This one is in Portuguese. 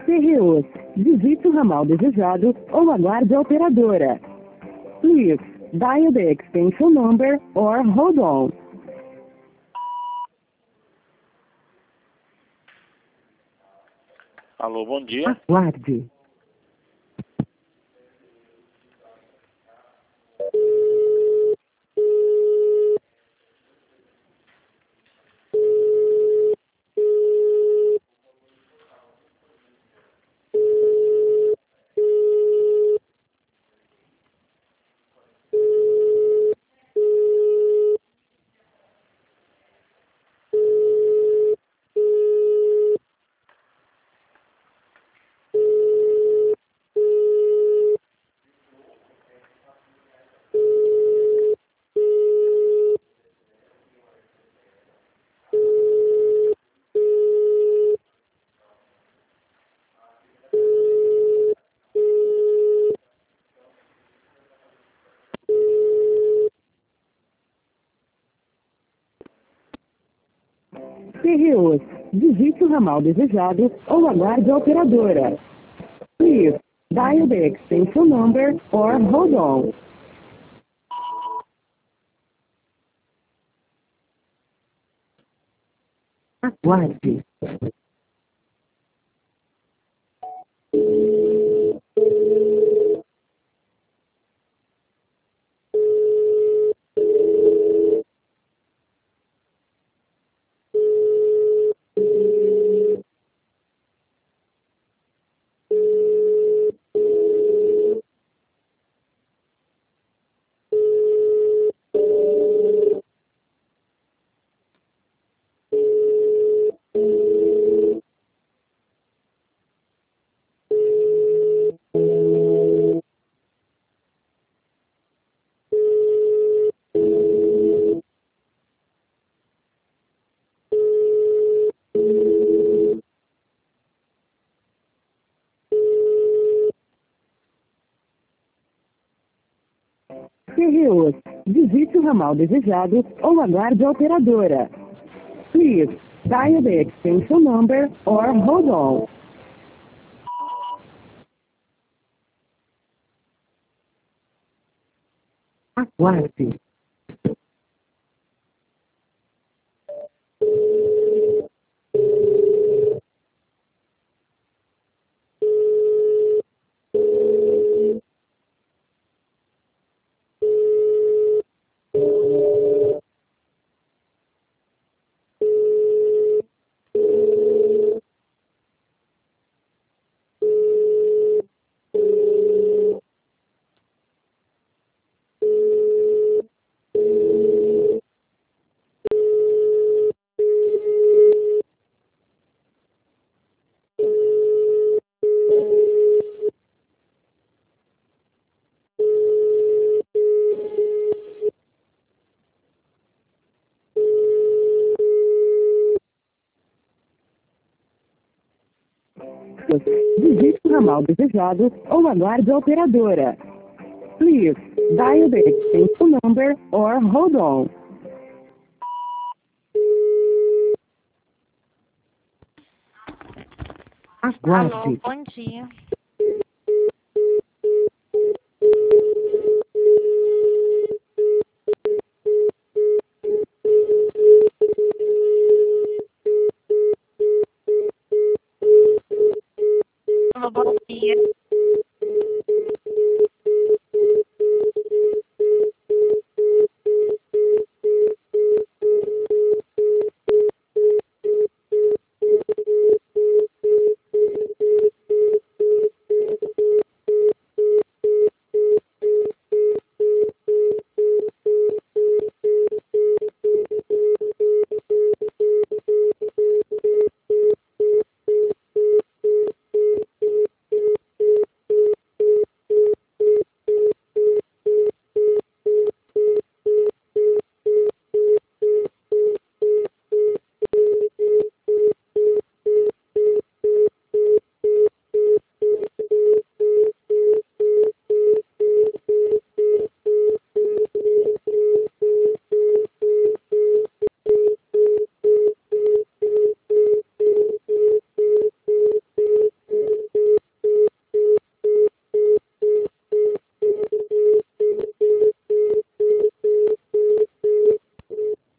CROs. Digite o ramal desejado ou aguarde a operadora. Please, dial the extension number or hold on. Alô, bom dia. Aguarde. CROs. Digite o ramal desejado ou aguarde a operadora. Please, dial the extension number or hold on. Aguarde. CROs. Digite o ramal desejado ou aguarde a operadora. Please, dial the extension number or hold on. Aguarde. Digite o ramal desejado ou aguarde a operadora. Please, dial the extension number or hold on. Alô, Aguarde. bom dia. Alô, bom dia.